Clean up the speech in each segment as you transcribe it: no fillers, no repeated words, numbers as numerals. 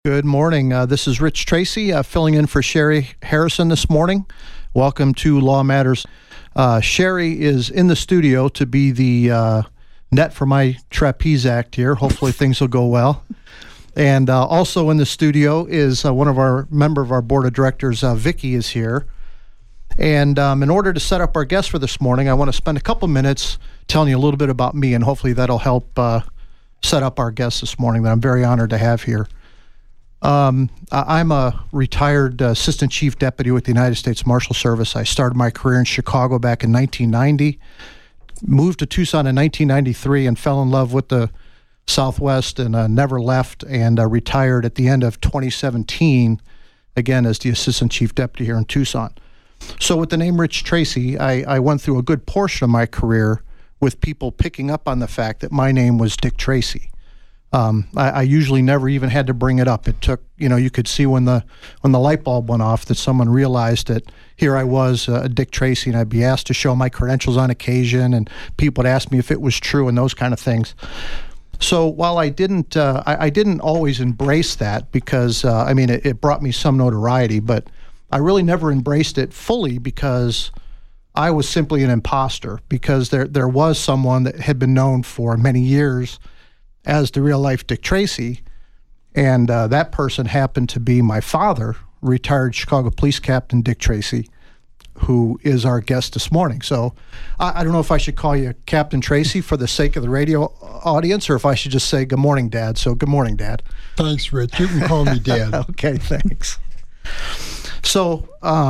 Good morning. This is Rich Tracy filling in for Sherry Harrison this morning. Welcome to Law Matters. Sherry is in the studio to be the net for my trapeze act here. Hopefully things will go well. And also in the studio is one of our member of our board of directors, Vicki, is here. And in order to set up our guest for this morning, I want to spend a couple minutes telling you a little bit about me, and hopefully that'll help set up our guest this morning that I'm very honored to have here. I'm a retired assistant chief deputy with the United States Marshal Service. I started my career in Chicago back in 1990, moved to Tucson in 1993, and fell in love with the Southwest and never left, and retired at the end of 2017, again as the assistant chief deputy here in Tucson. So with the name Rich Tracy, I went through a good portion of my career with people picking up on the fact that my name was Dick Tracy. I usually never even had to bring it up. It took, you could see when the light bulb went off that someone realized that here I was, Dick Tracy, and I'd be asked to show my credentials on occasion, and people would ask me if it was true and those kind of things. So while I didn't always embrace that because, it brought me some notoriety, but I really never embraced it fully because I was simply an imposter, because there was someone that had been known for many years as the real-life Dick Tracy, and that person happened to be my father, retired Chicago Police Captain Dick Tracy, who is our guest this morning. So I don't know if I should call you Captain Tracy for the sake of the radio audience, or if I should just say good morning, Dad. So good morning, Dad. Thanks, Rich. You can call me Dad. Okay, thanks. So,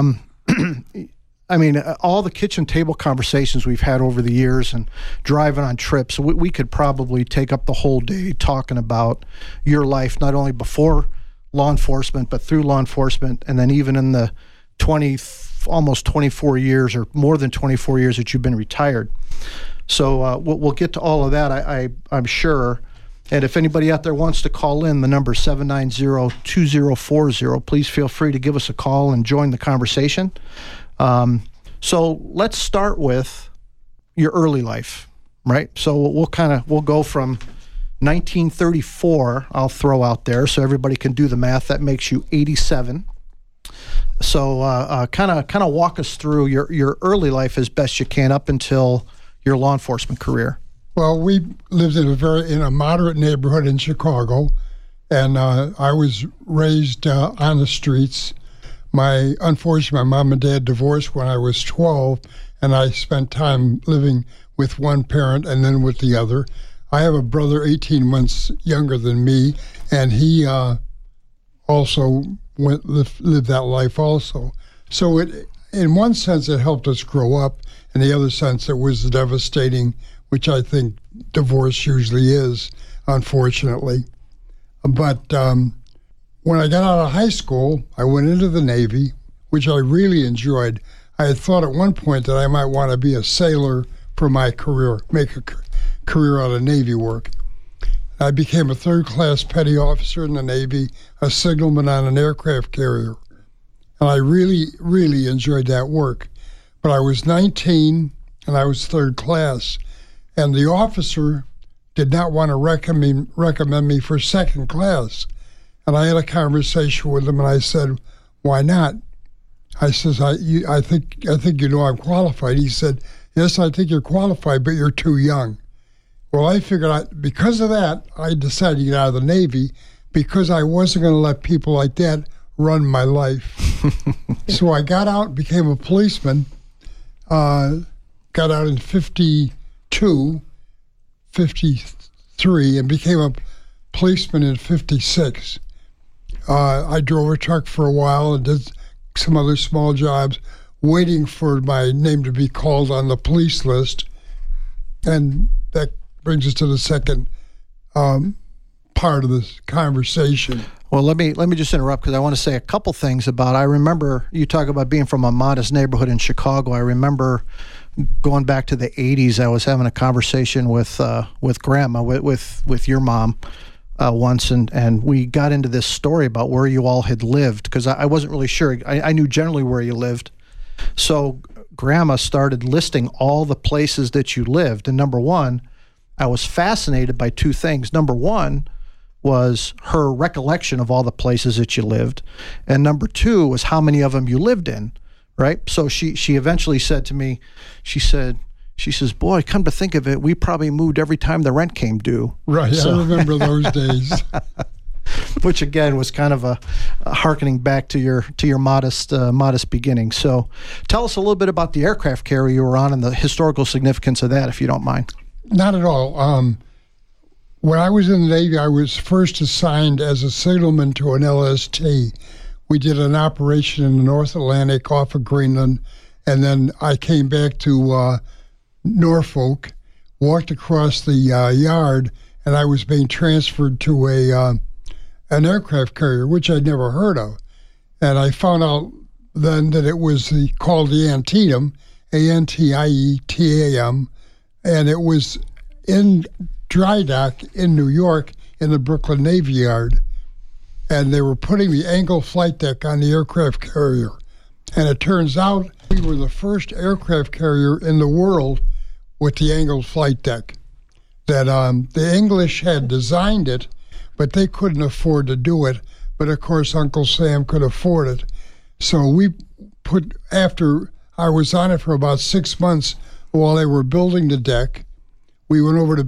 all the kitchen table conversations we've had over the years and driving on trips, we could probably take up the whole day talking about your life, not only before law enforcement, but through law enforcement, and then even in the almost 24 years or more than 24 years that you've been retired. So we'll get to all of that, I'm sure. And if anybody out there wants to call in, the number is 790-2040. Please feel free to give us a call and join the conversation. So let's start with your early life, right? So we'll go from 1934, I'll throw out there so everybody can do the math. That makes you 87. So kind of walk us through your early life as best you can up until your law enforcement career. Well, we lived in a moderate neighborhood in Chicago, and I was raised on the streets. Unfortunately, my mom and dad divorced when I was 12, and I spent time living with one parent and then with the other. I have a brother 18 months younger than me, and he also lived that life also. So in one sense, it helped us grow up. In the other sense, it was devastating, which I think divorce usually is, unfortunately. But when I got out of high school, I went into the Navy, which I really enjoyed. I had thought at one point that I might want to be a sailor for my career, make a career out of Navy work. I became a third-class petty officer in the Navy, a signalman on an aircraft carrier. And I really, really enjoyed that work. But I was 19, and I was third class. And the officer did not want to recommend me for second class. And I had a conversation with him, and I said, "Why not?" I says, I think I'm qualified." He said, "Yes, I think you're qualified, but you're too young." Well, I figured because of that, I decided to get out of the Navy because I wasn't going to let people like that run my life. So I got out, became a policeman, got out in 52, 53, and became a policeman in 56. I drove a truck for a while and did some other small jobs, waiting for my name to be called on the police list. And that brings us to the second part of this conversation. Well, let me just interrupt because I want to say a couple things about. I remember you talk about being from a modest neighborhood in Chicago. I remember going back to the 80s. I was having a conversation with Grandma, with your mom, once, and we got into this story about where you all had lived because I wasn't really sure. I knew generally where you lived, so Grandma started listing all the places that you lived. And number one, I was fascinated by two things. Number one, was her recollection of all the places that you lived, and number two was how many of them you lived in, right? So she eventually said to me, she says, boy, come to think of it, we probably moved every time the rent came due. Right, so, I remember those days. Which again was kind of a hearkening back to your modest beginning. So tell us a little bit about the aircraft carrier you were on and the historical significance of that, if you don't mind. Not at all. When I was in the Navy, I was first assigned as a signalman to an LST. We did an operation in the North Atlantic off of Greenland, and then I came back to Norfolk, walked across the yard, and I was being transferred to an aircraft carrier, which I'd never heard of. And I found out then that it was called the Antietam, Antietam, and it was in dry dock in New York in the Brooklyn Navy Yard. And they were putting the angled flight deck on the aircraft carrier. And it turns out we were the first aircraft carrier in the world with the angled flight deck. That the English had designed it, but they couldn't afford to do it. But of course, Uncle Sam could afford it. So we after I was on it for about 6 months while they were building the deck, we went over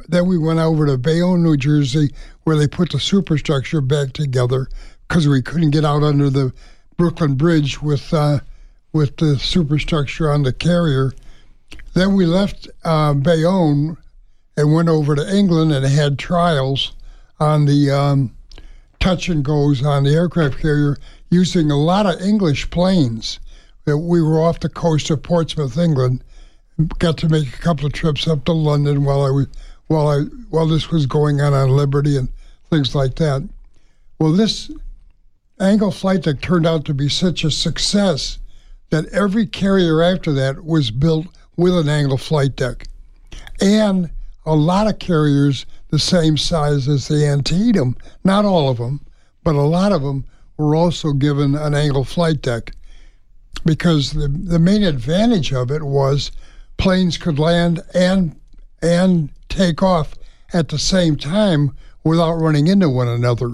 to Bayonne, New Jersey, where they put the superstructure back together because we couldn't get out under the Brooklyn Bridge with the superstructure on the carrier. Then we left Bayonne and went over to England and had trials on the touch and goes on the aircraft carrier using a lot of English planes. We were off the coast of Portsmouth, England. Got to make a couple of trips up to London while this was going on Liberty and things like that. Well, this angled flight deck turned out to be such a success that every carrier after that was built with an angled flight deck. And a lot of carriers the same size as the Antietam, not all of them, but a lot of them were also given an angled flight deck, because the main advantage of it was planes could land and take off at the same time without running into one another.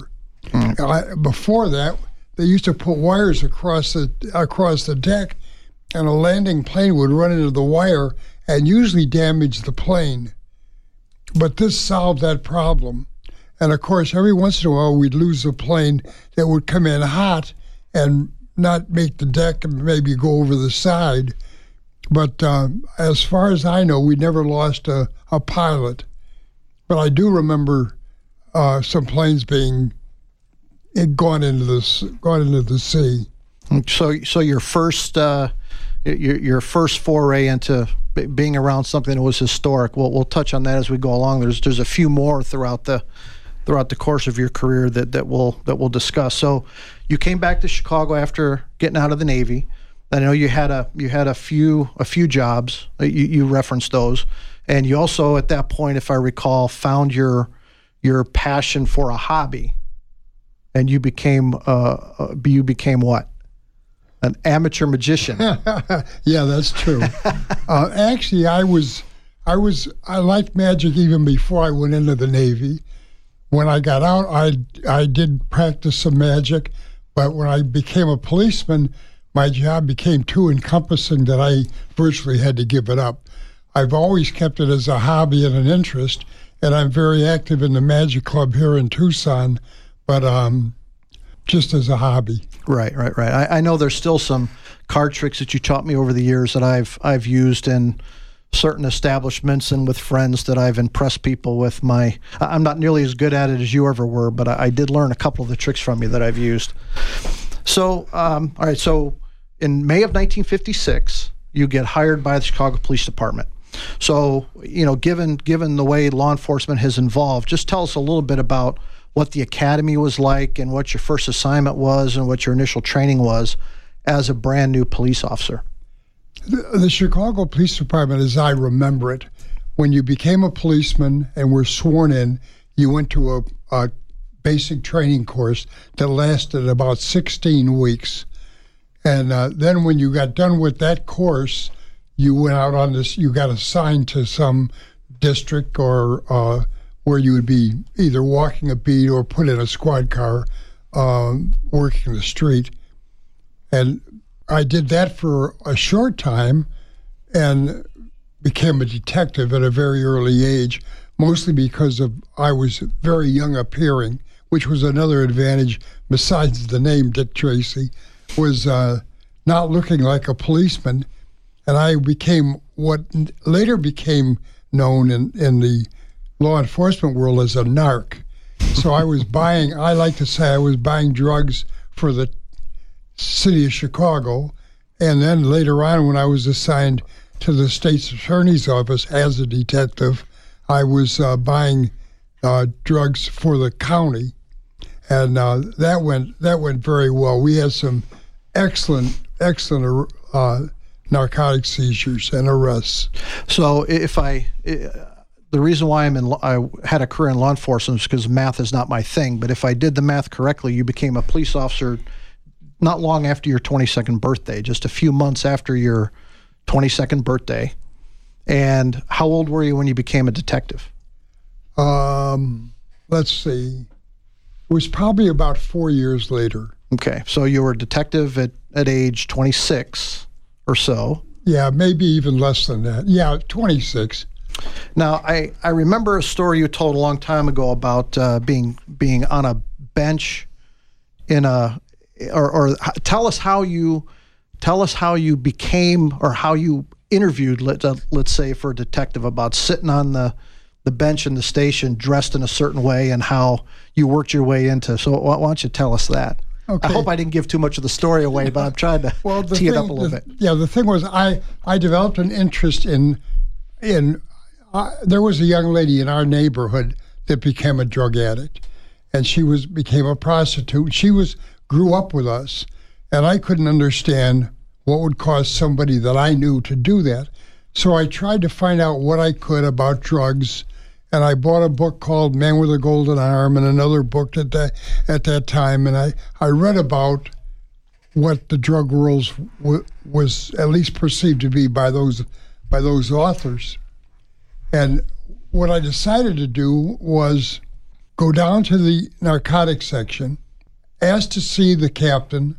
Before that, they used to put wires across the deck, and a landing plane would run into the wire and usually damage the plane. But this solved that problem. And of course, every once in a while, we'd lose a plane that would come in hot and not make the deck and maybe go over the side. But as far as I know, we never lost a pilot. But I do remember some planes being gone into the sea. So your first foray into being around something that was historic. We'll touch on that as we go along. There's a few more throughout the course of your career that we'll discuss. So you came back to Chicago after getting out of the Navy. I know you had a few jobs. You referenced those, and you also at that point, if I recall, found your passion for a hobby, and you became what? An amateur magician. Yeah, that's true. Actually, I liked magic even before I went into the Navy. When I got out, I did practice some magic, but when I became a policeman, my job became too encompassing that I virtually had to give it up. I've always kept it as a hobby and an interest, and I'm very active in the Magic Club here in Tucson, but just as a hobby. Right. I know there's still some card tricks that you taught me over the years that I've used in certain establishments and with friends that I've impressed people with. I'm not nearly as good at it as you ever were, but I did learn a couple of the tricks from you that I've used. So, all right. So in May of 1956, you get hired by the Chicago Police Department. So, given the way law enforcement has evolved, just tell us a little bit about what the academy was like and what your first assignment was and what your initial training was as a brand new police officer. The Chicago Police Department, as I remember it, when you became a policeman and were sworn in, you went to a basic training course that lasted about 16 weeks. And then when you got done with that course, you went out on this, you got assigned to some district or where you would be either walking a beat or put in a squad car, working the street. And I did that for a short time and became a detective at a very early age, mostly because I was very young appearing, which was another advantage besides the name Dick Tracy, was not looking like a policeman. And I became what later became known in the law enforcement world as a narc. So I like to say I was buying drugs for the city of Chicago. And then later on, when I was assigned to the state's attorney's office as a detective, I was buying drugs for the county. And that went very well. We had some excellent narcotic seizures and arrests. So the reason why I had a career in law enforcement is because math is not my thing. But if I did the math correctly, you became a police officer not long after your 22nd birthday, just a few months after your 22nd birthday. And how old were you when you became a detective? Let's see. It was probably about 4 years later. Okay, so you were a detective at age 26 or so. Yeah, maybe even less than that. Yeah, 26. Now, I remember a story you told a long time ago about being on a bench in or tell us how you became, or how you interviewed, let's say, for a detective, about sitting on the bench in the station dressed in a certain way and how you worked your way into. So why don't you tell us that? Okay. I hope I didn't give too much of the story away, but I'm trying to tee it up a little bit. Yeah, the thing was I developed an interest in there was a young lady in our neighborhood that became a drug addict, and she became a prostitute. She grew up with us, and I couldn't understand what would cause somebody that I knew to do that. So I tried to find out what I could about drugs, and I bought a book called Man with a Golden Arm and another book at that time, and I read about what the drug world was at least perceived to be by those authors. And what I decided to do was go down to the narcotics section, ask to see the captain,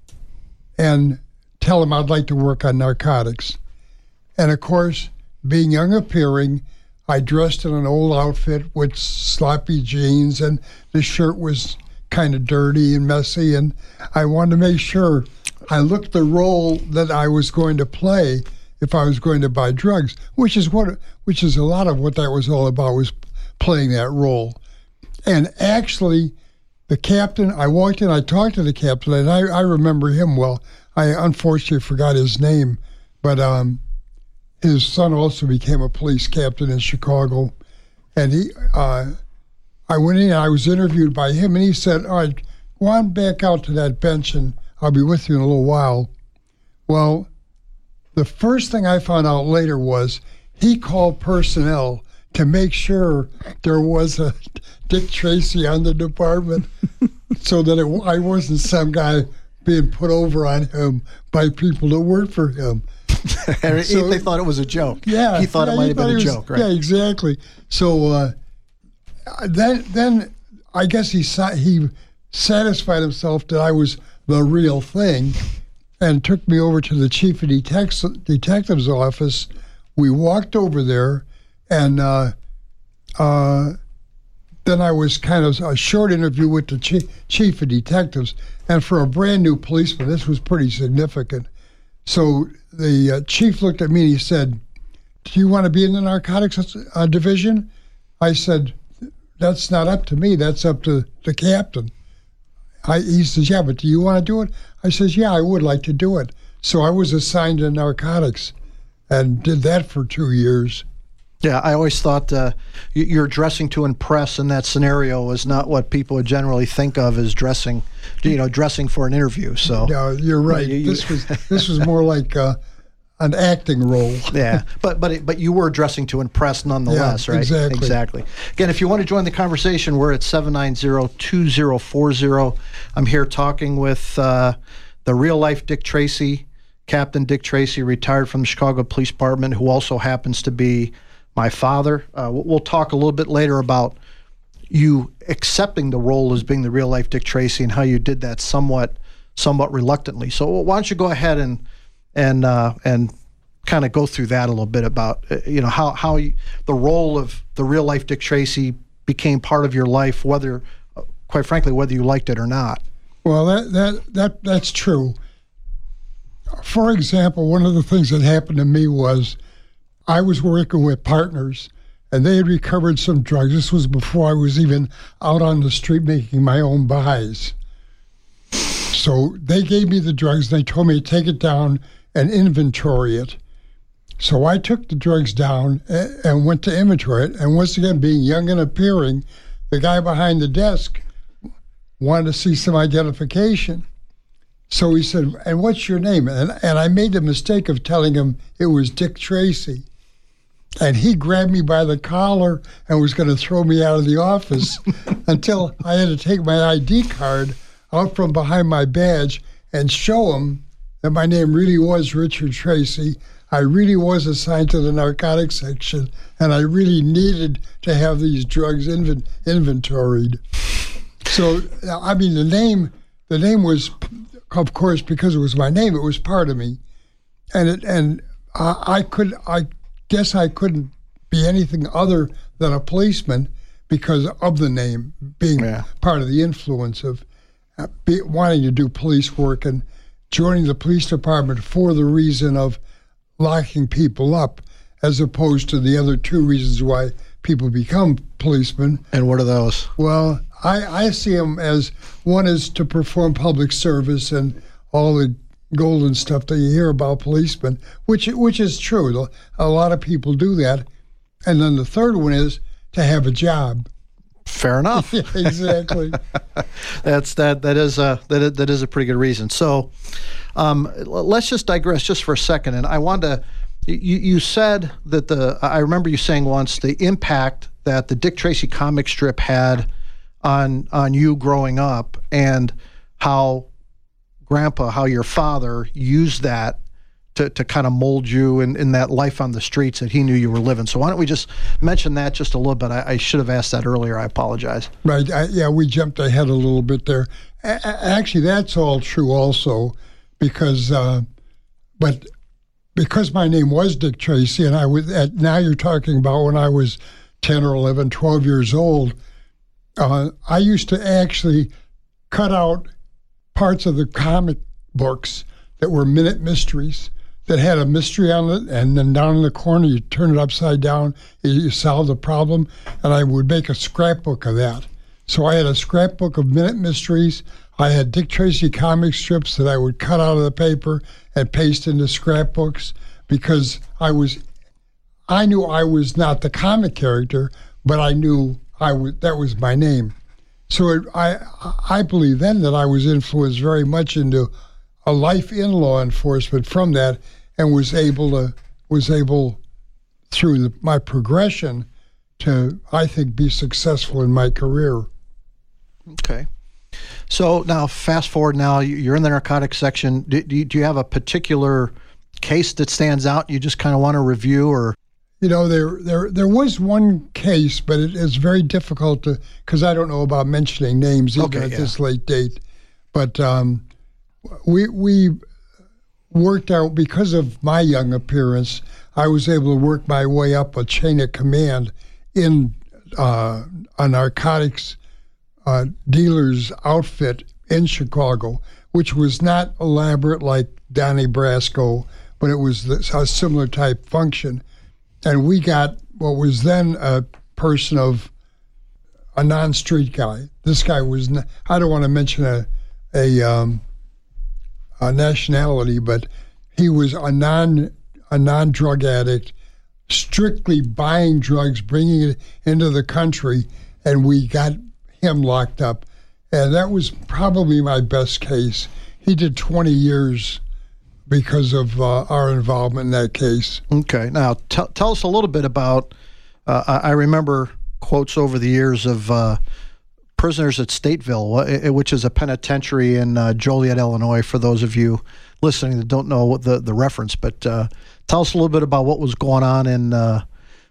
and tell him I'd like to work on narcotics. And of course, being young appearing, I dressed in an old outfit with sloppy jeans, and the shirt was kind of dirty and messy, and I wanted to make sure I looked the role that I was going to play if I was going to buy drugs, which is a lot of what that was all about, was playing that role. And actually, the captain, I walked in, I talked to the captain, and I remember him well. I unfortunately forgot his name, but his son also became a police captain in Chicago. And I went in, and I was interviewed by him, and he said, all right, go on back out to that bench, and I'll be with you in a little while. Well, the first thing I found out later was he called personnel to make sure there was a Dick Tracy on the department so that I wasn't some guy being put over on him by people that worked for him. So, they thought it was a joke. Yeah. He thought it might have been a joke, right? Yeah, exactly. So then I guess he satisfied himself that I was the real thing and took me over to the chief of detective's office. We walked over there, and then I was kind of a short interview with the chief of detectives. And for a brand new policeman, this was pretty significant. So the chief looked at me and he said, do you want to be in the narcotics division? I said, that's not up to me. That's up to the captain. He says, yeah, but do you want to do it? I says, yeah, I would like to do it. So I was assigned to narcotics and did that for 2 years. Yeah, I always thought you're dressing to impress in that scenario is not what people would generally think of as dressing for an interview. So yeah, you're right. This was more like an acting role. Yeah, but you were dressing to impress nonetheless, yeah, right? Exactly. Again, if you want to join the conversation, we're at 790-2040. I'm here talking with the real life Dick Tracy, Captain Dick Tracy, retired from the Chicago Police Department, who also happens to be my father. We'll talk a little bit later about you accepting the role as being the real life Dick Tracy and how you did that somewhat reluctantly. So why don't you go ahead and kind of go through that a little bit about how the role of the real life Dick Tracy became part of your life, whether, quite frankly, whether you liked it or not. Well, that's true. For example, one of the things that happened to me was I was working with partners, and they had recovered some drugs. This was before I was even out on the street making my own buys. So they gave me the drugs, and they told me to take it down and inventory it. So I took the drugs down and went to inventory it. And once again, being young and appearing, the guy behind the desk wanted to see some identification. So he said, "And what's your name?" And I made the mistake of telling him it was Dick Tracy. And he grabbed me by the collar and was going to throw me out of the office until I had to take my ID card out from behind my badge and show him that my name really was Richard Tracy. I really was assigned to the narcotics section, and I really needed to have these drugs inventoried. So, I mean, the name was, of course, because it was my name, it was part of me. And I guess I couldn't be anything other than a policeman because of the name being part of the influence of wanting to do police work and joining the police department for the reason of locking people up, as opposed to the other two reasons why people become policemen. And what are those? Well, I see them as, one is to perform public service and all the golden stuff that you hear about policemen, which is true. A lot of people do that. And then the third one is to have a job. Fair enough. Yeah, exactly. That is a pretty good reason. So let's just digress just for a second. And I wanted to, you said that I remember you saying once the impact that the Dick Tracy comic strip had on you growing up, and how your father used that to kind of mold you in that life on the streets that he knew you were living. So why don't we just mention that just a little bit? I should have asked that earlier. I apologize. Right. We jumped ahead a little bit there. Actually, that's all true also, because my name was Dick Tracy, and now you're talking about when I was 10 or 11, 12 years old, I used to actually cut out parts of the comic books that were minute mysteries, that had a mystery on it, and then down in the corner, you turn it upside down, you solve the problem, and I would make a scrapbook of that. So I had a scrapbook of minute mysteries. I had Dick Tracy comic strips that I would cut out of the paper and paste into scrapbooks, because I knew I was not the comic character, but I knew that was my name. So I believe then that I was influenced very much into a life in law enforcement from that, and was able through my progression to, I think, be successful in my career. Okay. So now, fast forward. Now you're in the narcotics section. Do you have a particular case that stands out you just kind of want to review, or? There was one case, but it is very difficult because I don't know about mentioning names even at this late date. But we worked out, because of my young appearance, I was able to work my way up a chain of command in a narcotics dealer's outfit in Chicago, which was not elaborate like Donnie Brasco, but it was a similar type function. And we got what was then a person of a non-street guy. This guy was, I don't want to mention a nationality, but he was a non-drug addict, strictly buying drugs, bringing it into the country, and we got him locked up. And that was probably my best case. He did 20 years because of our involvement in that case. Okay. Now, tell us a little bit about, I remember quotes over the years of prisoners at Stateville, which is a penitentiary in Joliet, Illinois, for those of you listening that don't know the reference. But tell us a little bit about what was going on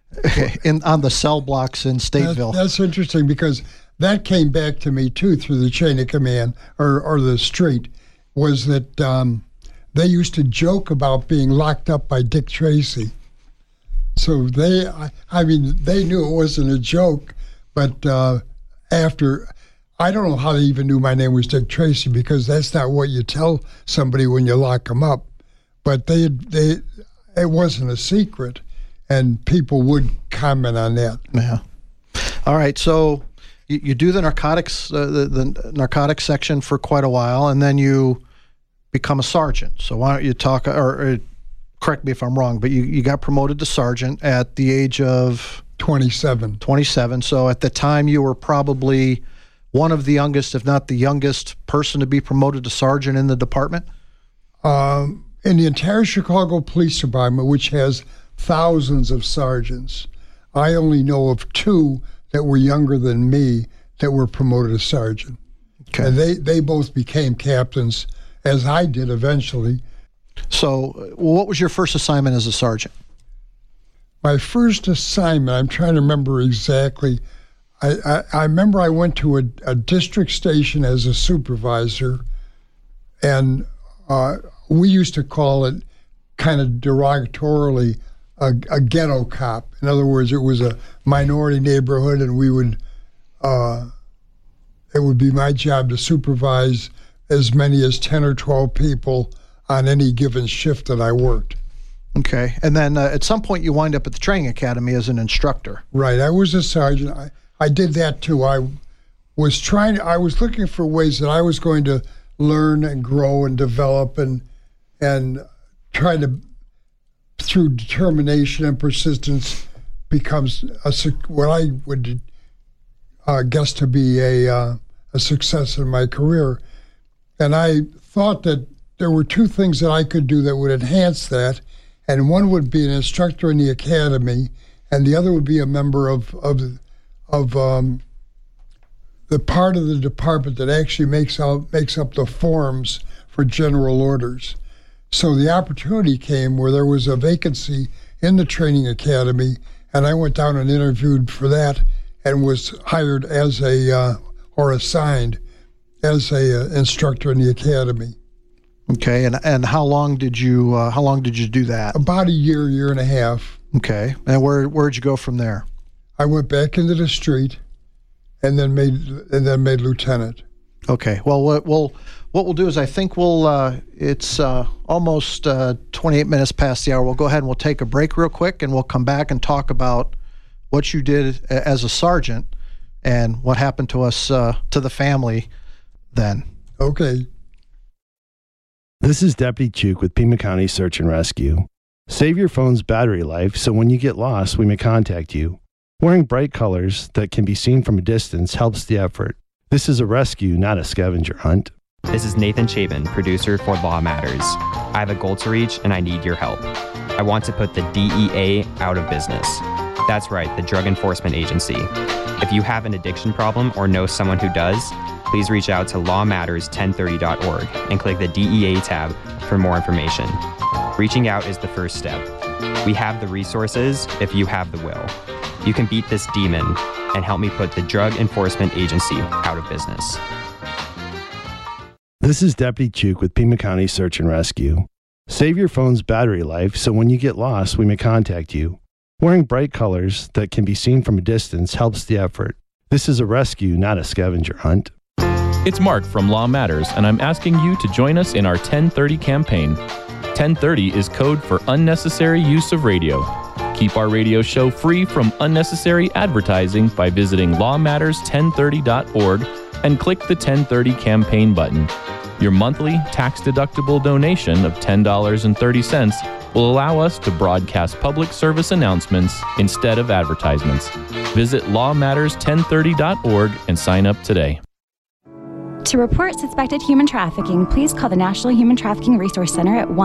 on the cell blocks in Stateville. That's interesting because that came back to me too through the chain of command or the street, was that they used to joke about being locked up by Dick Tracy. So they knew it wasn't a joke, but after, I don't know how they even knew my name was Dick Tracy, because that's not what you tell somebody when you lock them up. But it wasn't a secret, and people would comment on that. Yeah. All right. So you do the narcotics, the narcotics section for quite a while, and then you become a sergeant. So why don't you talk, or correct me if I'm wrong, but you got promoted to sergeant at the age of 27. 27. So at the time you were probably one of the youngest, if not the youngest person to be promoted to sergeant in the department? In the entire Chicago Police Department, which has thousands of sergeants, I only know of 2 that were younger than me that were promoted to sergeant. Okay. And they both became captains, as I did eventually. So what was your first assignment as a sergeant? My first assignment, I'm trying to remember exactly. I remember I went to a district station as a supervisor, and we used to call it kind of derogatorily a ghetto cop. In other words, it was a minority neighborhood, and it would be my job to supervise as many as 10 or 12 people on any given shift that I worked. Okay. And then at some point you wind up at the training academy as an instructor. Right. I was a sergeant. I did that too. I was looking for ways that I was going to learn and grow and develop and try to, through determination and persistence, becomes what I would guess to be a success in my career. And I thought that there were 2 things that I could do that would enhance that, and one would be an instructor in the academy, and the other would be a member of the part of the department that actually makes up the forms for general orders. So the opportunity came where there was a vacancy in the training academy, and I went down and interviewed for that and was hired as assigned as a instructor in the academy. Okay, and how long did you do that? About a year and a half. Okay, and where'd you go from there? I went back into the street, and then made lieutenant. Okay, well, what we'll do is I think it's almost 28 minutes past the hour. We'll go ahead and we'll take a break real quick, and we'll come back and talk about what you did as a sergeant and what happened to us, to the family then. Okay. This is Deputy Chuk with Pima County Search and Rescue. Save your phone's battery life so when you get lost, we may contact you. Wearing bright colors that can be seen from a distance helps the effort. This is a rescue, not a scavenger hunt. This is Nathan Chabin, producer for Law Matters. I have a goal to reach and I need your help. I want to put the DEA out of business. That's right, the Drug Enforcement Agency. If you have an addiction problem or know someone who does, please reach out to lawmatters1030.org and click the DEA tab for more information. Reaching out is the first step. We have the resources if you have the will. You can beat this demon and help me put the Drug Enforcement Agency out of business. This is Deputy Chuk with Pima County Search and Rescue. Save your phone's battery life so when you get lost, we may contact you. Wearing bright colors that can be seen from a distance helps the effort. This is a rescue, not a scavenger hunt. It's Mark from Law Matters, and I'm asking you to join us in our 1030 campaign. 1030 is code for unnecessary use of radio. Keep our radio show free from unnecessary advertising by visiting lawmatters1030.org and click the 1030 campaign button. Your monthly tax-deductible donation of $10.30 will allow us to broadcast public service announcements instead of advertisements. Visit lawmatters1030.org and sign up today. To report suspected human trafficking, please call the National Human Trafficking Resource Center at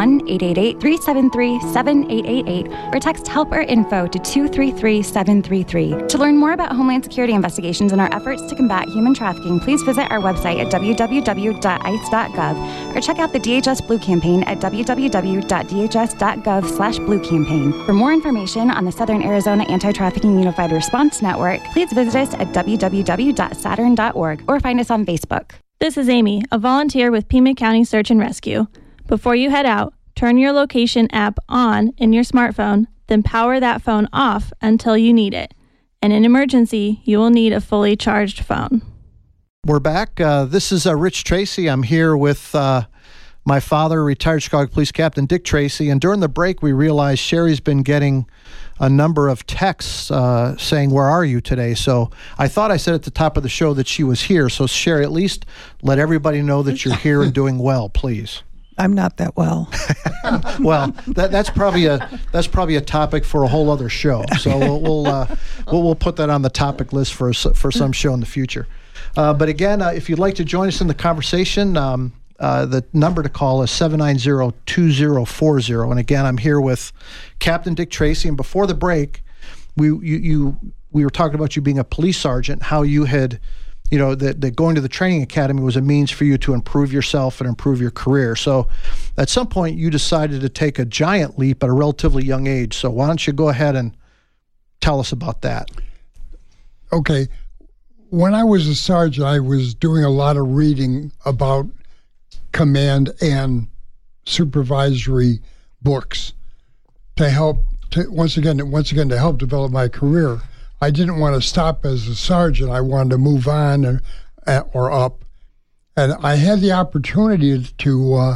1-888-373-7888 or text HELP or INFO to 233-733. To learn more about Homeland Security investigations and our efforts to combat human trafficking, please visit our website at www.ice.gov or check out the DHS Blue Campaign at www.dhs.gov/bluecampaign. For more information on the Southern Arizona Anti-Trafficking Unified Response Network, please visit us at www.saturn.org or find us on Facebook. This is Amy, a volunteer with Pima County Search and Rescue. Before you head out, turn your location app on in your smartphone, then power that phone off until you need it. In an emergency, you will need a fully charged phone. We're back. This is Rich Tracy. I'm here with my father, retired Chicago Police Captain Dick Tracy. And during the break, we realized Sherry's been getting a number of texts saying, "Where are you today?" So I thought I said at the top of the show that she was here. So Sherry, at least let everybody know that you're here and doing well, please. I'm not that well. Well, that's probably a topic for a whole other show. So we'll put that on the topic list for some show in the future. But again, if you'd like to join us in the conversation, the number to call is 790-2040. And again, I'm here with Captain Dick Tracy. And before the break, we were talking about you being a police sergeant, how you had, that going to the training academy was a means for you to improve yourself and improve your career. So at some point, you decided to take a giant leap at a relatively young age. So why don't you go ahead and tell us about that? Okay. When I was a sergeant, I was doing a lot of reading about command and supervisory books to help once again to help develop my career. I didn't want to stop as a sergeant. I wanted to move on or up, and I had the opportunity to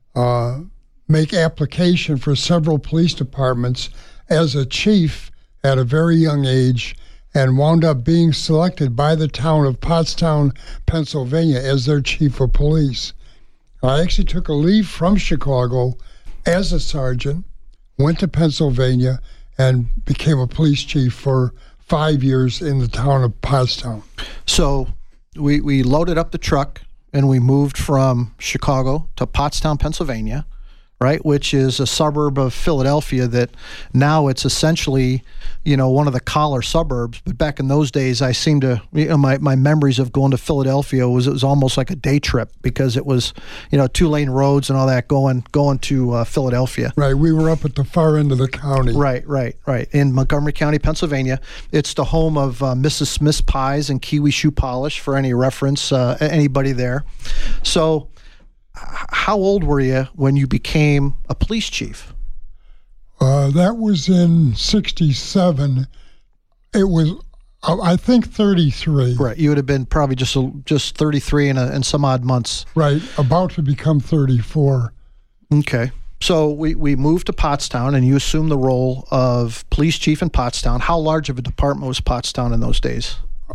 make application for several police departments as a chief at a very young age, and wound up being selected by the town of Pottstown, Pennsylvania, as their chief of police. I actually took a leave from Chicago as a sergeant, went to Pennsylvania, and became a police chief for 5 years in the town of Pottstown. So we loaded up the truck and we moved from Chicago to Pottstown, Pennsylvania, right, which is a suburb of Philadelphia that now it's essentially, one of the collar suburbs. But back in those days, I seem to, my memories of going to Philadelphia it was almost like a day trip because it was, 2-lane roads and all that going to Philadelphia. Right. We were up at the far end of the county. Right. In Montgomery County, Pennsylvania. It's the home of Mrs. Smith's Pies and Kiwi Shoe Polish for any reference, anybody there. So how old were you when you became a police chief? That was in 1967. It was, I think, 33. Right. You would have been probably just 33 and some odd months. Right. About to become 34. Okay. So we moved to Pottstown, and you assumed the role of police chief in Pottstown. How large of a department was Pottstown in those days?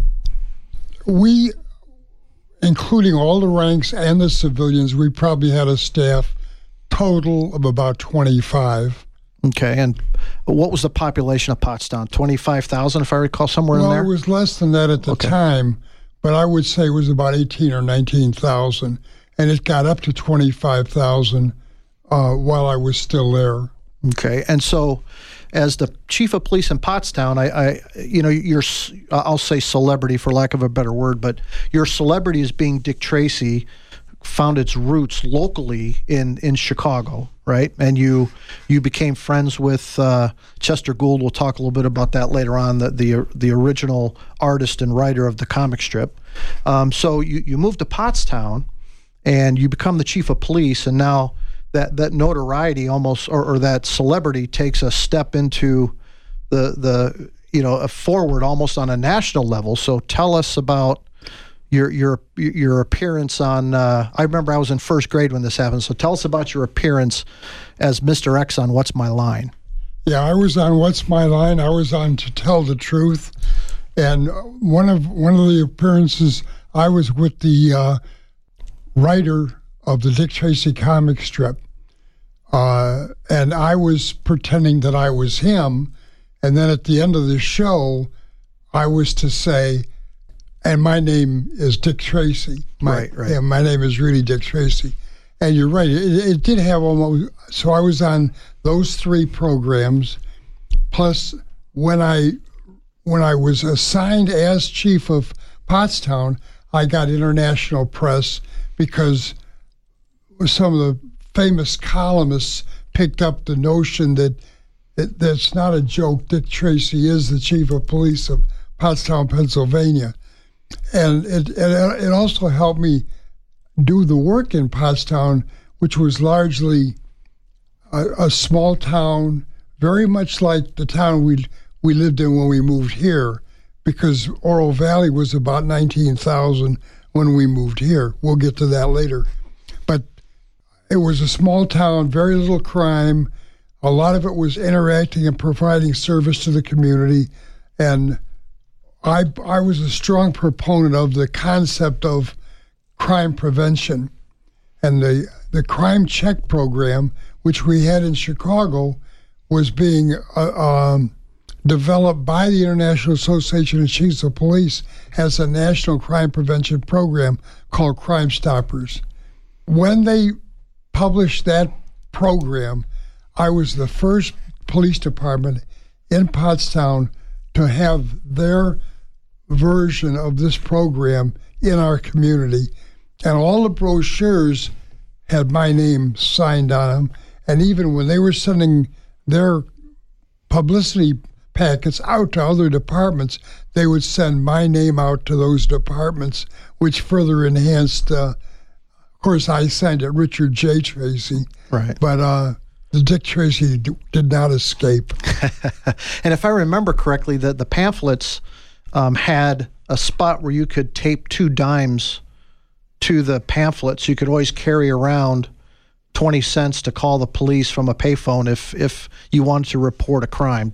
We, including all the ranks and the civilians, we probably had a staff total of about 25. Okay, and what was the population of Pottstown? 25,000, if I recall, somewhere in there? Well, it was less than that at the time, but I would say it was about 18 or 19,000, and it got up to 25,000 while I was still there. Okay, and so as the chief of police in Pottstown, I'll say celebrity for lack of a better word, but your celebrity as being Dick Tracy found its roots locally in Chicago, right? And you became friends with Chester Gould. We'll talk a little bit about that later on, the original artist and writer of the comic strip. So you moved to Pottstown, and you become the chief of police, and now that notoriety almost, or that celebrity takes a step into the a forward almost on a national level. So tell us about your appearance on, I remember I was in first grade when this happened, so tell us about your appearance as Mr. X on What's My Line. Yeah, I was on What's My Line. I was on To Tell the Truth. And one of the appearances, I was with the writer of the Dick Tracy comic strip. And I was pretending that I was him. And then at the end of the show, I was to say, and my name is Dick Tracy. Right. Yeah, my name is really Dick Tracy. And you're right. It did have almost. So I was on those 3 programs, plus when I was assigned as chief of Pottstown, I got international press because some of the famous columnists picked up the notion that that's not a joke. Dick Tracy is the chief of police of Pottstown, Pennsylvania. And it also helped me do the work in Pottstown, which was largely a small town, very much like the town we lived in when we moved here, because Oro Valley was about 19,000 when we moved here. We'll get to that later. But it was a small town, very little crime. A lot of it was interacting and providing service to the community. And I was a strong proponent of the concept of crime prevention. And the crime check program, which we had in Chicago, was being developed by the International Association of Chiefs of Police as a national crime prevention program called Crime Stoppers. When they published that program, I was the first police department in Pottstown to have their version of this program in our community. And all the brochures had my name signed on them. And even when they were sending their publicity packets out to other departments, they would send my name out to those departments, which further enhanced, of course, I signed it Richard J. Tracy. Right. But the Dick Tracy did not escape. And if I remember correctly, the pamphlets had a spot where you could tape 2 dimes to the pamphlets. You could always carry around 20 cents to call the police from a payphone if you wanted to report a crime.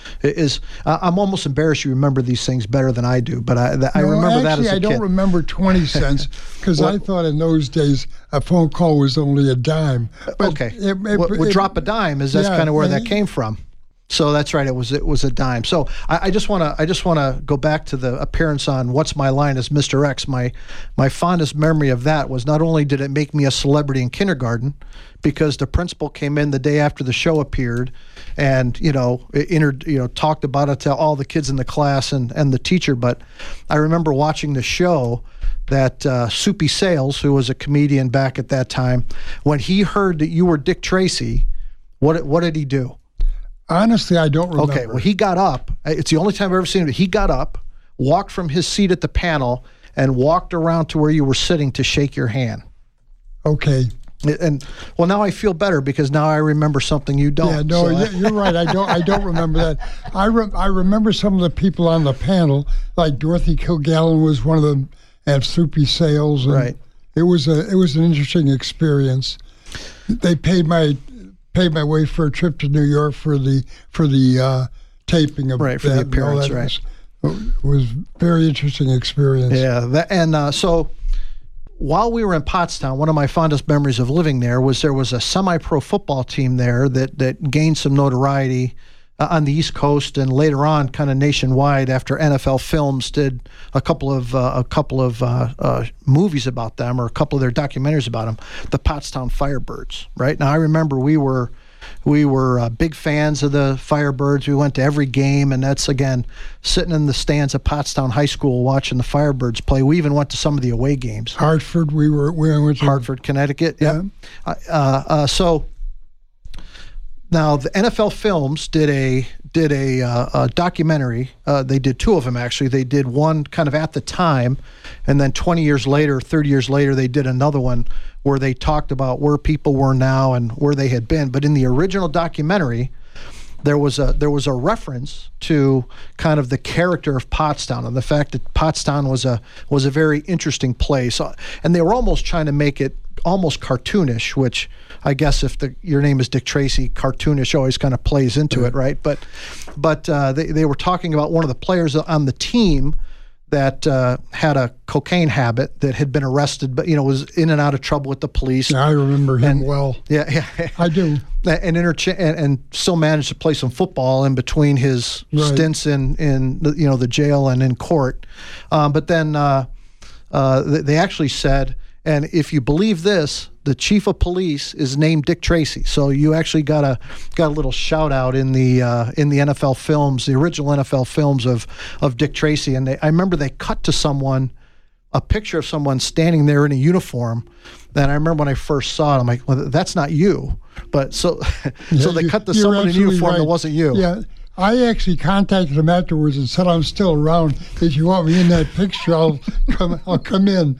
I'm almost embarrassed you remember these things better than I do, but I remember that as a kid. I don't remember 20 cents because I thought in those days a phone call was only a dime. But okay. Would drop a dime that's kind of where that came from. So that's right. It was a dime. So I just want to go back to the appearance on What's My Line as Mr. X. My fondest memory of that was not only did it make me a celebrity in kindergarten, because the principal came in the day after the show appeared, and talked about it to all the kids in the class and the teacher. But I remember watching the show that Soupy Sales, who was a comedian back at that time, when he heard that you were Dick Tracy, what did he do? Honestly, I don't remember. Okay, well, he got up. It's the only time I've ever seen him. He got up, walked from his seat at the panel, and walked around to where you were sitting to shake your hand. Okay. And well, now I feel better because now I remember something you don't. Yeah, no, you're right. I don't remember that. I remember some of the people on the panel, like Dorothy Kilgallen was one of them, and Soupy Sales. And right. It was an interesting experience. They paid my way for a trip to New York for the taping of right, for the appearance. Right, it was a very interesting experience. Yeah, so while we were in Pottstown, one of my fondest memories of living there was a semi-pro football team there that gained some notoriety on the East Coast and later on kind of nationwide after NFL Films did a couple of movies about them, or a couple of their documentaries about them, the Pottstown Firebirds. Right now, I remember we were big fans of the Firebirds. We went to every game, and that's again sitting in the stands at Pottstown High School watching the Firebirds play. We even went to some of the away games. Hartford, we went to Hartford, Connecticut. Yeah. So. Now, the NFL Films did a documentary. They did 2 of them, actually. They did one kind of at the time, and then 20 years later, 30 years later, they did another one where they talked about where people were now and where they had been. But in the original documentary, there was a reference to kind of the character of Pottstown and the fact that Pottstown was a very interesting place. And they were almost trying to make it almost cartoonish, which I guess if your name is Dick Tracy, cartoonish always kind of plays into it, right? But they were talking about one of the players on the team that had a cocaine habit, that had been arrested, but was in and out of trouble with the police. Yeah, I remember him well. Yeah, I do. And still managed to play some football in between his stints in the jail and in court. But then they actually said, and if you believe this, the chief of police is named Dick Tracy. So you actually got a little shout out in the NFL films, the original NFL films of Dick Tracy. And I remember they cut to a picture of someone standing there in a uniform. And I remember when I first saw it, I'm like, well, that's not you. But so they cut to someone in a uniform that wasn't you. Yeah. I actually contacted him afterwards and said, I'm still around. If you want me in that picture, I'll come in.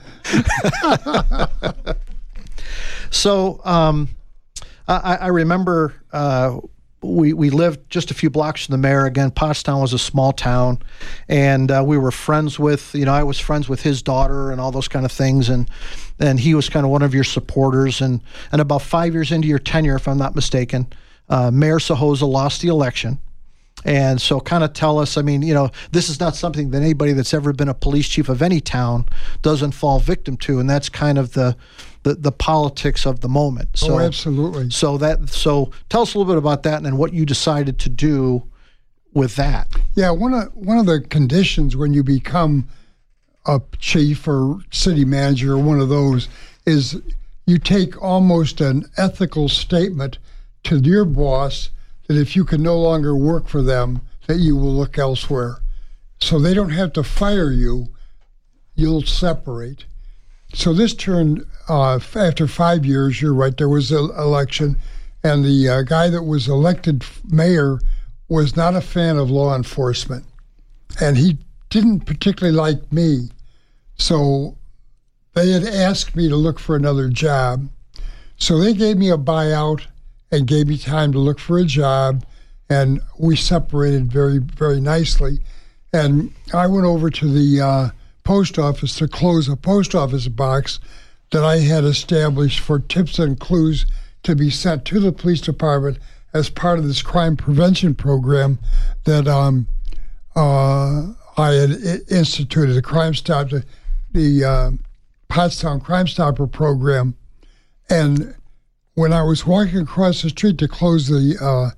So I remember we lived just a few blocks from the mayor. Again, Pottstown was a small town, and we were friends with, I was friends with his daughter and all those kind of things, and he was kind of one of your supporters. And about 5 years into your tenure, if I'm not mistaken, Mayor Sahoza lost the election. And so kind of tell us, this is not something that anybody that's ever been a police chief of any town doesn't fall victim to, and that's kind of the politics of the moment. So, absolutely. So tell us a little bit about that and then what you decided to do with that. Yeah, one of the conditions when you become a chief or city manager or one of those is you take almost an ethical statement to your boss that if you can no longer work for them, that you will look elsewhere. So they don't have to fire you, you'll separate. So this turned, after 5 years, you're right, there was an election, and the guy that was elected mayor was not a fan of law enforcement, and he didn't particularly like me. So they had asked me to look for another job. So they gave me a buyout and gave me time to look for a job, and we separated very, very nicely. And I went over to the post office to close a post office box that I had established for tips and clues to be sent to the police department as part of this crime prevention program that I had instituted, the Crime Stop, the Pottstown Crime Stopper program. And when I was walking across the street to close the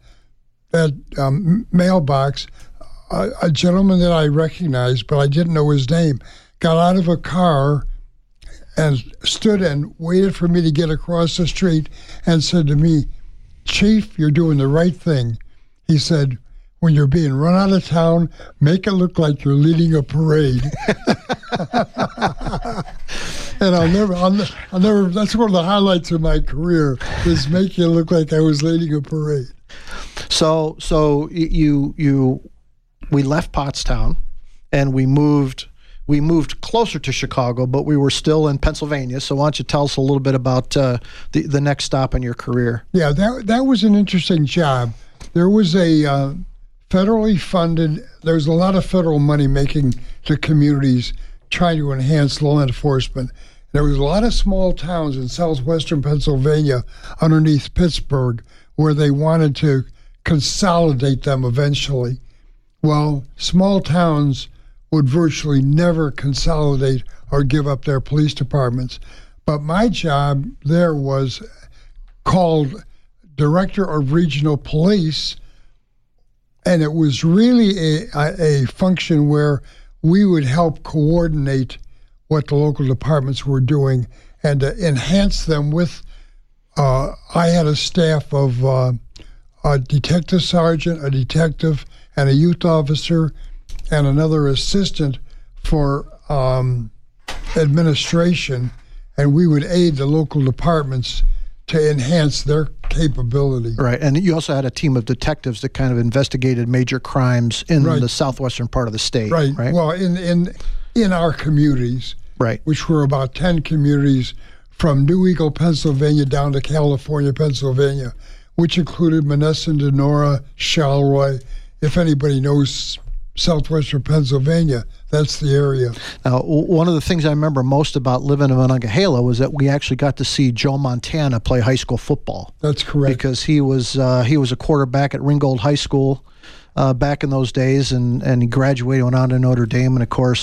mailbox, a gentleman that I recognized, but I didn't know his name, got out of a car and stood and waited for me to get across the street and said to me, "Chief, you're doing the right thing." He said, "When you're being run out of town, make it look like you're leading a parade." And I'll never, that's one of the highlights of my career, is making it look like I was leading a parade. So we left Pottstown and we moved closer to Chicago, but we were still in Pennsylvania. So why don't you tell us a little bit about the next stop in your career? Yeah, that was an interesting job. There was a federally funded, there's a lot of federal money making to communities trying to enhance law enforcement. There was a lot of small towns in southwestern Pennsylvania underneath Pittsburgh where they wanted to consolidate them eventually. Well, small towns would virtually never consolidate or give up their police departments. But my job there was called Director of Regional Police, and it was really a function where we would help coordinate what the local departments were doing and to enhance them with, I had a staff of a detective sergeant, a detective, and a youth officer, and another assistant for administration, and we would aid the local departments to enhance their capability. Right, and you also had a team of detectives that kind of investigated major crimes in the southwestern part of the state. Right. Well, in our communities, right, which were about 10 communities from New Eagle, Pennsylvania, down to California, Pennsylvania, which included Monessen, Donora, Charleroi. If anybody knows southwestern Pennsylvania, that's the area. Now, one of the things I remember most about living in Monongahela was that we actually got to see Joe Montana play high school football. That's correct. Because he was a quarterback at Ringgold High School back in those days, and he graduated, went on to Notre Dame, and of course,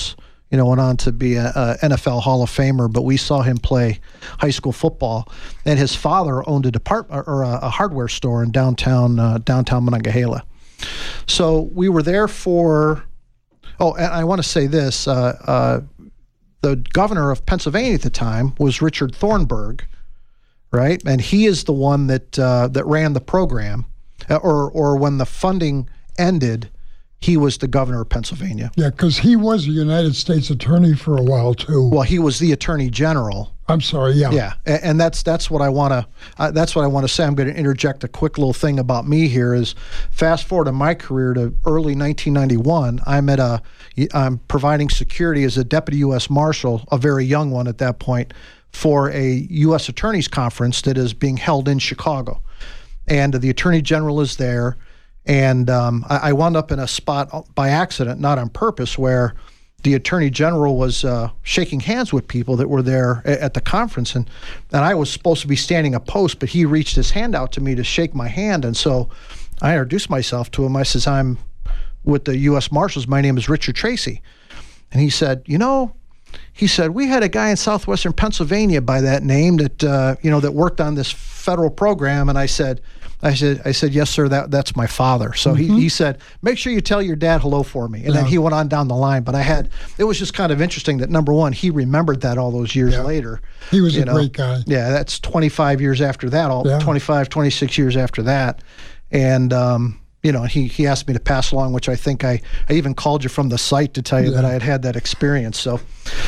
went on to be a NFL Hall of Famer, but we saw him play high school football. And his father owned a hardware store in downtown Monongahela. So we were there for. Oh, and I want to say this: the governor of Pennsylvania at the time was Richard Thornburg, right? And he is the one that ran the program, or when the funding ended. He was the governor of Pennsylvania. Yeah, because he was a United States attorney for a while too. Well, he was the attorney general. I'm sorry. Yeah. Yeah, and that's what I want to say. I'm going to interject a quick little thing about me here. Is fast forward in my career to early 1991. I'm providing security as a deputy U.S. Marshal, a very young one at that point, for a U.S. Attorney's Conference that is being held in Chicago, and the attorney general is there. And I wound up in a spot by accident, not on purpose, where the attorney general was shaking hands with people that were there at the conference. And I was supposed to be standing a post, but he reached his hand out to me to shake my hand. And so I introduced myself to him. I says, I'm with the U.S. Marshals. My name is Richard Tracy. And he said, we had a guy in southwestern Pennsylvania by that name that worked on this federal program. And I said, yes, sir, that's my father. So he said, make sure you tell your dad hello for me. And then he went on down the line. But it was just kind of interesting that, number one, he remembered that all those years later. He was a great guy. Yeah, that's 25 years after that, 25, 26 years after that. And, he asked me to pass along, which I think I even called you from the site to tell you that I had that experience. So,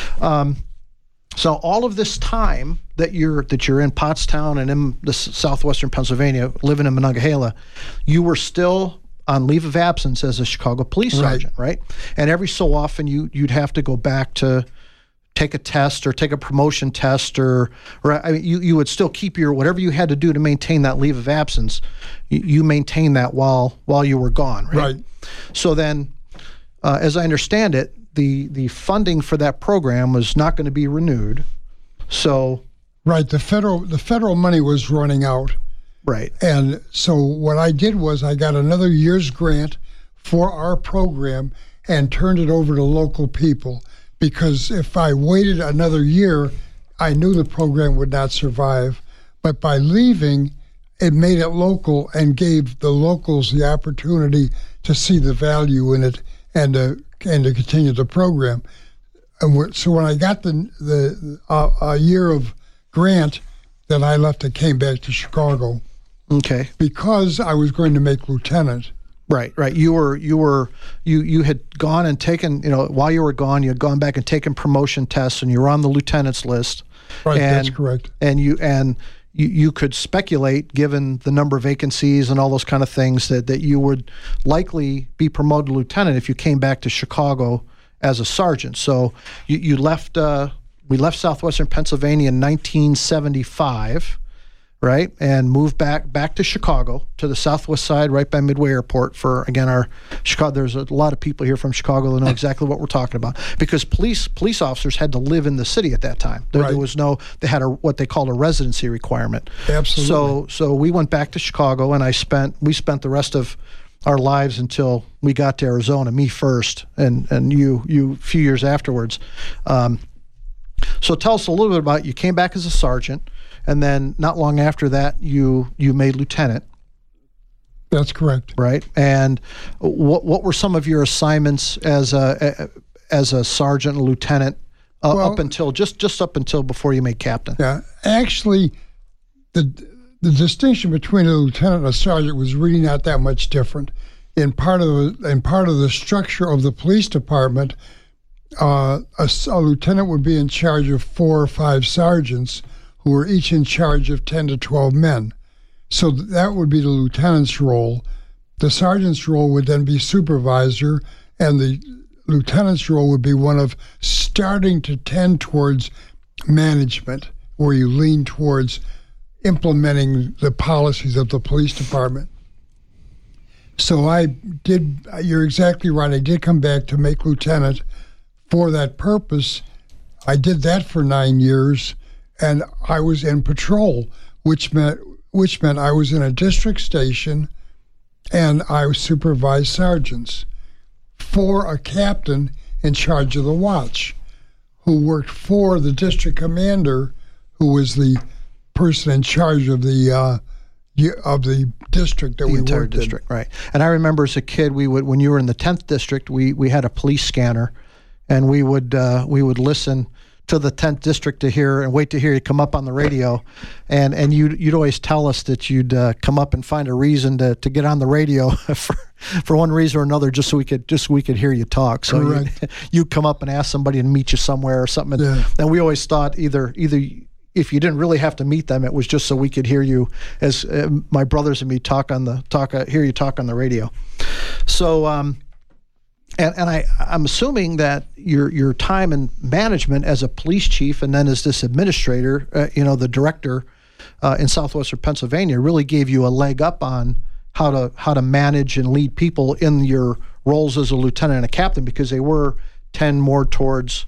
so all of this time that you're in Pottstown and in the southwestern Pennsylvania, living in Monongahela, you were still on leave of absence as a Chicago police sergeant, right? And every so often you'd have to go back to take a test or take a promotion test, or you would still keep your whatever you had to do to maintain that leave of absence. You maintained that while you were gone, right? So then, as I understand it, the funding for that program was not going to be renewed. So the federal money was running out. Right. And so what I did was I got another year's grant for our program and turned it over to local people, because if I waited another year, I knew the program would not survive. But by leaving, it made it local and gave the locals the opportunity to see the value in it and to continue the program. And so when I got a year of grant, then I left and came back to Chicago. Okay. Because I was going to make lieutenant. Right. You had gone and taken, while you were gone, you had gone back and taken promotion tests, and you were on the lieutenant's list. Right, that's correct. And you could speculate, given the number of vacancies and all those kind of things, that you would likely be promoted to lieutenant if you came back to Chicago as a sergeant. So you left. We left southwestern Pennsylvania in 1975. Right, and moved back to Chicago, to the southwest side, right by Midway Airport. For again, our Chicago. There's a lot of people here from Chicago that know exactly what we're talking about, because police officers had to live in the city at that time. There was no. They had what they called a residency requirement. Absolutely. So we went back to Chicago, and we spent the rest of our lives until we got to Arizona. Me first, and you a few years afterwards. So tell us a little bit about, you came back as a sergeant. And then not long after that, you made lieutenant. That's correct. Right. And what were some of your assignments as a sergeant and lieutenant up until just up until before you made captain? Yeah, actually, the distinction between a lieutenant and a sergeant was really not that much different. In part of the structure of the police department, a lieutenant would be in charge of 4 or 5 sergeants, who were each in charge of 10 to 12 men. So that would be the lieutenant's role. The sergeant's role would then be supervisor, and the lieutenant's role would be one of starting to tend towards management, where you lean towards implementing the policies of the police department. So you're exactly right, I did come back to make lieutenant for that purpose. I did that for 9 years. And I was in patrol, which meant I was in a district station, and I supervised sergeants. For a captain, in charge of the watch, who worked for the district commander, who was the person in charge of the district that we entire worked district, right? And I remember as a kid, we would, when you were in the 10th district, we had a police scanner, and we would listen to the 10th district to hear and wait to hear you come up on the radio, and you'd always tell us that you'd come up and find a reason to get on the radio for one reason or another, just so we could hear you talk. So you'd come up and ask somebody to meet you somewhere or something, and we always thought either if you didn't really have to meet them, it was just so we could hear you, as my brothers and me hear you talk on the radio. So. And I'm assuming that your time in management as a police chief and then as this administrator, the director in Southwestern Pennsylvania, really gave you a leg up on how to manage and lead people in your roles as a lieutenant and a captain, because they were tend more towards,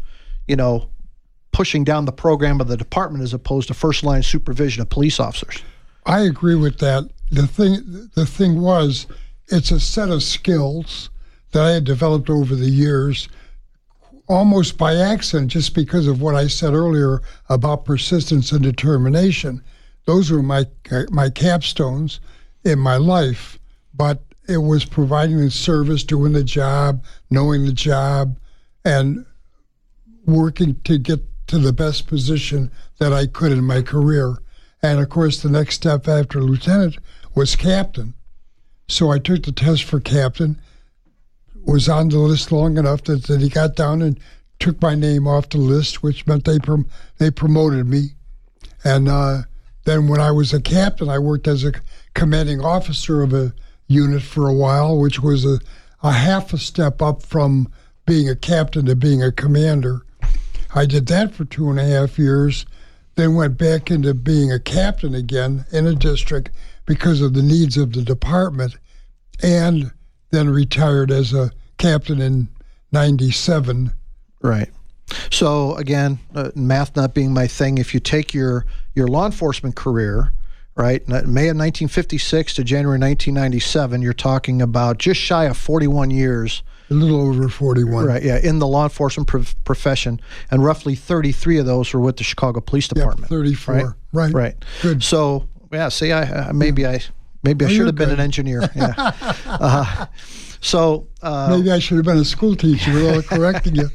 pushing down the program of the department as opposed to first line supervision of police officers. I agree with that. The thing was, it's a set of skills that I had developed over the years, almost by accident, just because of what I said earlier about persistence and determination. Those were my capstones in my life, but it was providing the service, doing the job, knowing the job, and working to get to the best position that I could in my career. And of course, the next step after lieutenant was captain. So I took the test for captain, was on the list long enough that he got down and took my name off the list, which meant they promoted me. And then when I was a captain, I worked as a commanding officer of a unit for a while, which was a half a step up from being a captain to being a commander. I did that for 2.5 years, then went back into being a captain again in a district because of the needs of the department, and then retired as a captain in 97. Right. So again, math not being my thing, if you take your law enforcement career, right, May of 1956 to January 1997, you're talking about just shy of 41 years. A little over 41. Right, yeah, in the law enforcement profession, and roughly 33 of those were with the Chicago Police Department. 34. Right. Good. So, yeah, see, maybe I should have been an engineer. Yeah. Maybe I should have been a school teacher without correcting you.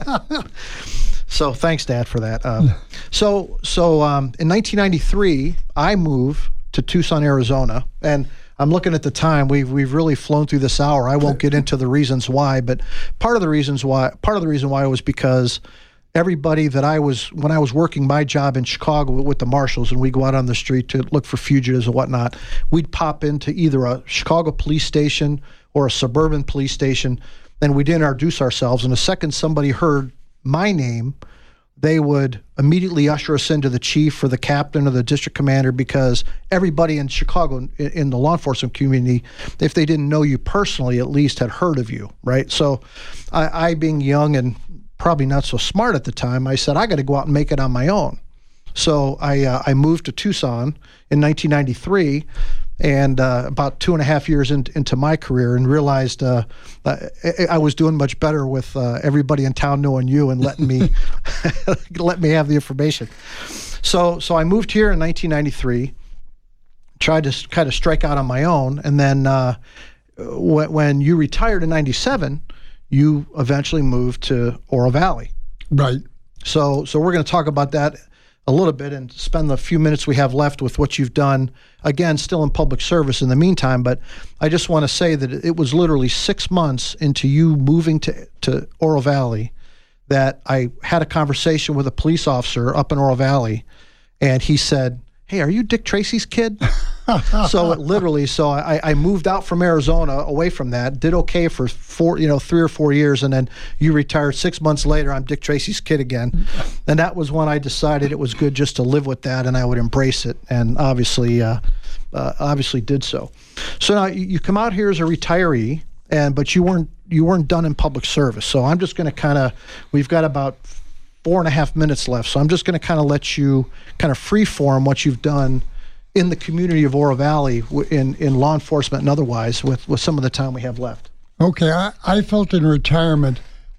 So thanks, Dad, for that. So in 1993, I moved to Tucson, Arizona, and I'm looking at the time. We've really flown through this hour. I won't get into the reasons why, but part of the reason why was because everybody that when I was working my job in Chicago with the marshals, and we go out on the street to look for fugitives and whatnot, we'd pop into either a Chicago police station or a suburban police station, and we'd introduce ourselves. And the second somebody heard my name, they would immediately usher us into the chief or the captain or the district commander, because everybody in Chicago, in the law enforcement community, if they didn't know you personally, at least had heard of you, right? So I being young and probably not so smart at the time, I said, I got to go out and make it on my own. So I moved to Tucson in 1993, and about 2.5 years into my career, and realized I was doing much better with everybody in town knowing you and letting me let me have the information. So I moved here in 1993, tried to kind of strike out on my own, and then when you retired in 97, you eventually moved to Oro Valley. Right. So we're going to talk about that a little bit and spend the few minutes we have left with what you've done, again, still in public service in the meantime. But I just want to say that it was literally 6 months into you moving to Oro Valley that I had a conversation with a police officer up in Oro Valley, and he said, "Hey, are you Dick Tracy's kid?" So I moved out from Arizona, away from that, did okay for 3 or 4 years, and then you retired 6 months later. I'm Dick Tracy's kid again, and that was when I decided it was good just to live with that, and I would embrace it, and obviously did so. So now you come out here as a retiree, but you weren't done in public service. So I'm just going to we've got about 4.5 minutes left, so I'm just going to kind of let you kind of freeform what you've done in the community of Oro Valley in law enforcement and otherwise with some of the time we have left. Okay, I felt in retirement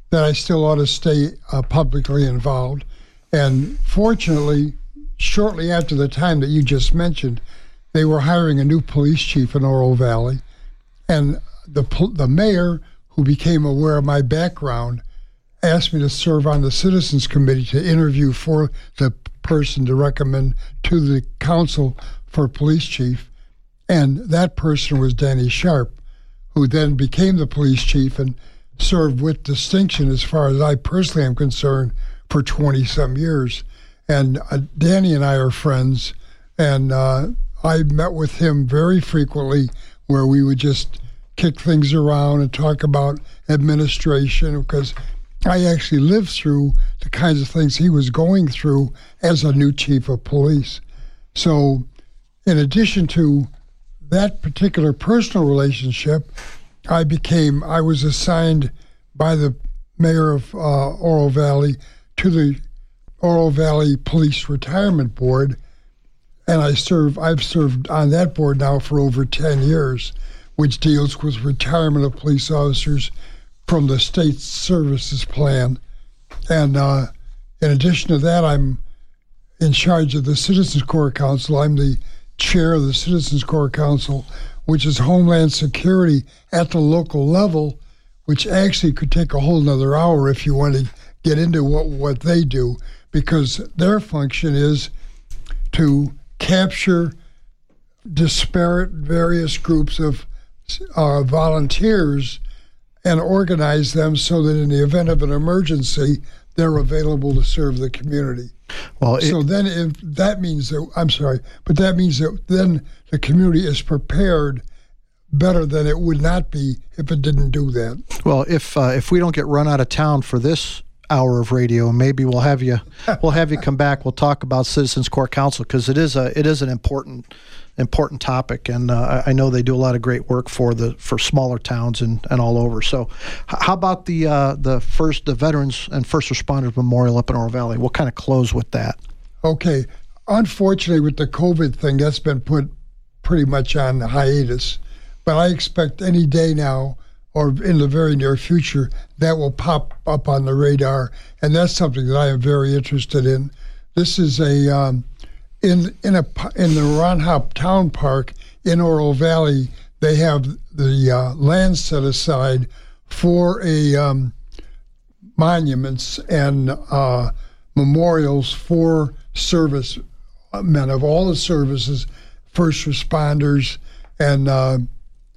that I still ought to stay publicly involved. And fortunately, shortly after the time that you just mentioned, they were hiring a new police chief in Oro Valley. And the mayor, who became aware of my background, asked me to serve on the Citizens Committee to interview for the person to recommend to the council for police chief. And that person was Danny Sharp, who then became the police chief and served with distinction, as far as I personally am concerned, for 20-some years. And Danny and I are friends, and I met with him very frequently, where we would just kick things around and talk about administration, because I actually lived through the kinds of things he was going through as a new chief of police. So in addition to that particular personal relationship, I was assigned by the mayor of Oro Valley to the Oro Valley Police Retirement Board, and I've served on that board now for over 10 years, which deals with retirement of police officers from the state services plan. And in addition to that, I'm in charge of the Citizens Corps Council. I'm the chair of the Citizens Corps Council, which is Homeland Security at the local level, which actually could take a whole nother hour if you want to get into what they do, because their function is to capture disparate various groups of volunteers and organize them so that in the event of an emergency, they're available to serve the community. Well, so then that means that then the community is prepared better than it would not be if it didn't do that. Well, if we don't get run out of town for this hour of radio, maybe we'll have you come back. We'll talk about Citizens Corps Council, because it is an important topic, and I know they do a lot of great work for smaller towns and all over. So, how about the Veterans and First Responders Memorial up in Oro Valley? We'll kind of close with that. Okay. Unfortunately, with the COVID thing, that's been put pretty much on hiatus. But I expect any day now, or in the very near future, that will pop up on the radar, and that's something that I am very interested in. This is in the Ron Hopp Town Park in Oro Valley. They have the land set aside for monuments and memorials for servicemen of all the services, first responders, and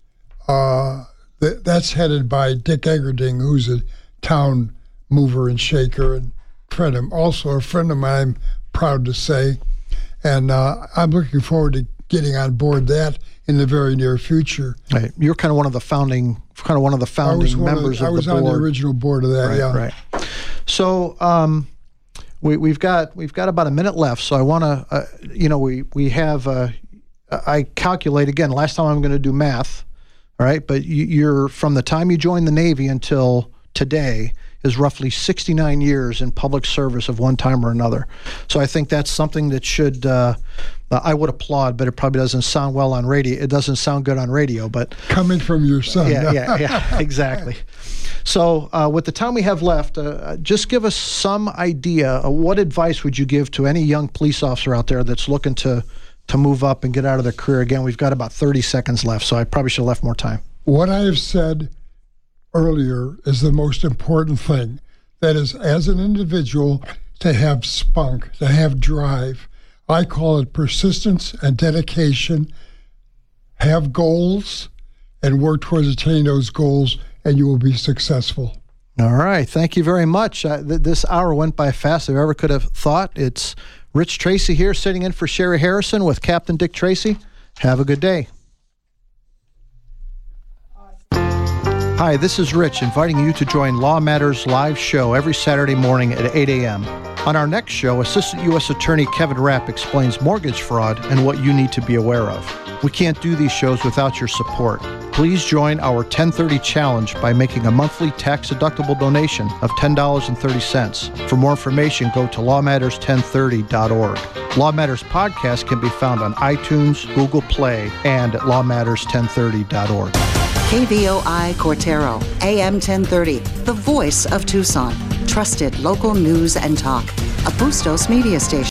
that's headed by Dick Eggerding, who's a town mover and shaker, and also a friend of mine, I'm proud to say. And I'm looking forward to getting on board that in the very near future. Right. You're kind of one of the founding members of the board. I was on the original board of that. Right, yeah. Right. So we've got about a minute left. So I want to, we have. I calculate again. Last time I'm going to do math. All right, but you're from the time you joined the Navy until today is roughly 69 years in public service of one time or another. So I think that's something that should, I would applaud, but it probably doesn't sound well on radio. It doesn't sound good on radio, but... Coming from your son. Yeah, exactly. So with the time we have left, just give us some idea. What advice would you give to any young police officer out there that's looking to move up and get out of their career? Again, we've got about 30 seconds left, so I probably should have left more time. What I have said earlier is the most important thing. That is, as an individual, to have spunk, to have drive. I call it persistence and dedication. Have goals and work towards attaining those goals, and you will be successful. All right. Thank you very much. This hour went by fast as I ever could have thought. It's Rich Tracy here, sitting in for Sherry Harrison with Captain Dick Tracy. Have a good day. Hi, this is Rich, inviting you to join Law Matters live show every Saturday morning at 8 a.m. On our next show, Assistant U.S. Attorney Kevin Rapp explains mortgage fraud and what you need to be aware of. We can't do these shows without your support. Please join our 1030 challenge by making a monthly tax-deductible donation of $10.30. For more information, go to lawmatters1030.org. Law Matters podcast can be found on iTunes, Google Play, and at lawmatters1030.org. KVOI Cortero, AM 1030, the voice of Tucson. Trusted local news and talk. A Bustos media station.